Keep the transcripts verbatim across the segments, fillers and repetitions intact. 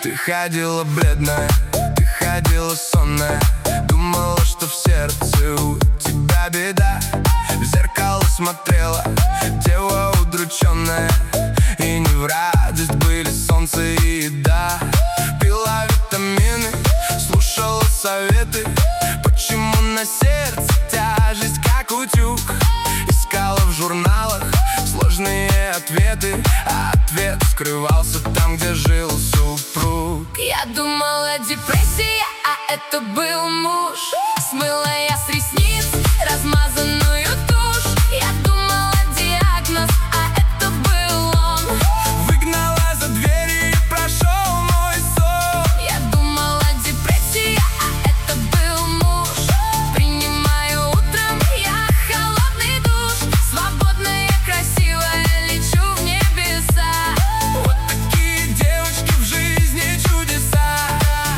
Ты ходила бледная, ты ходила сонная, думала, что в сердце у тебя беда. В зеркало смотрела, дева удрученная, и не в радость были солнце и еда. Пила витамины, слушала советы. Почему на сердце тяжесть, как утюг? Искала в журналах сложные ответы, а ответ скрывался там, где жил супруг. Я думала, депрессия, а это был муж. Смыла я с ресниц размазанную тушь. Я думала, диагноз, а это был он. Выгнала за двери и прошел мой сон. Я думала, депрессия, а это был муж. Принимаю утром я холодный душ. Свободная, красивая, лечу в небеса. Вот такие девочки в жизни чудеса.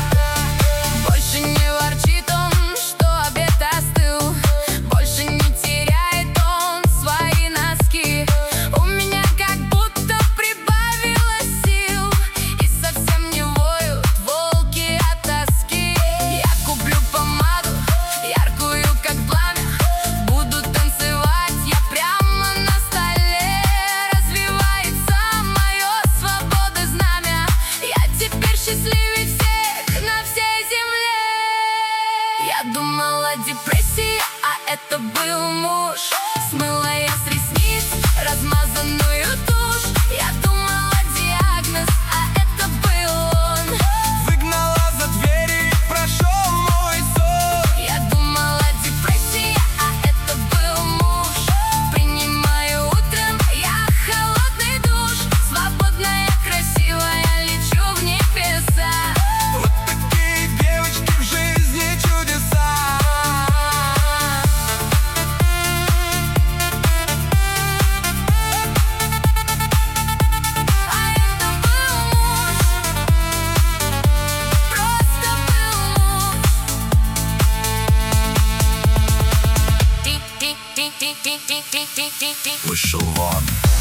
Больше не ворчит он, что обед остыл. Больше не теряет он свои носки. У меня как будто прибавилось сил, и совсем не воют волки от тоски. Я куплю помаду, яркую как пламя. Буду танцевать я прямо на столе. Развивается мое свободы знамя. Я теперь счастливее всех на всей земле. Я думала, депрессия, а это был муж. Смыла я с ресниц размазанную тушь. Я думала, диагноз, а это был он. Выгнала за двери и прошел мой сон. Я думала, депрессия, а это был муж. Принимаю утром я холодный душ. Свободная, красивая, лечу в небеса. Вот такие девочки в жизни чудеса. А это был муж. Просто был муж. Вышел вон.